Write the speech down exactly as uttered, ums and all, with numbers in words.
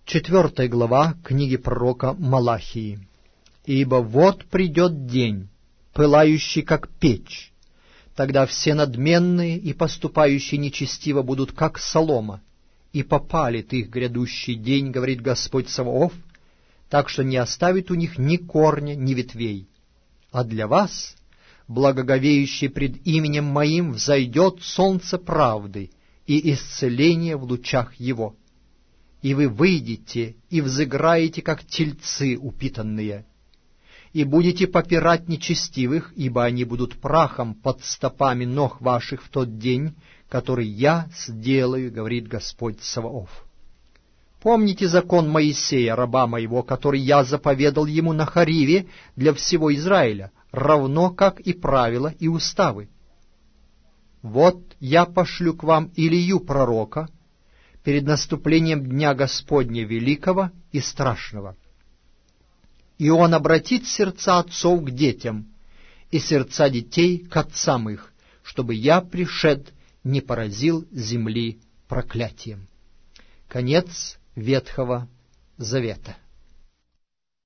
Четвертая глава книги пророка Малахии. «Ибо вот придет день, пылающий, как печь. Тогда все надменные и поступающие нечестиво будут, как солома, и попалит их грядущий день, говорит Господь Саваоф, так что не оставит у них ни корня, ни ветвей. А для вас, благоговеющие пред именем Моим, взойдет солнце правды и исцеление в лучах его. И вы выйдете и взыграете, как тельцы упитанные, и будете попирать нечестивых, ибо они будут прахом под стопами ног ваших в тот день, который я сделаю, говорит Господь Саваоф. Помните закон Моисея, раба моего, который я заповедал ему на Хариве для всего Израиля, равно как и правила и уставы. Вот я пошлю к вам Илию пророка перед наступлением Дня Господня великого и страшного. И он обратит сердца отцов к детям, и сердца детей к отцам их, чтобы я, пришед, не поразил земли проклятием». Конец Ветхого Завета.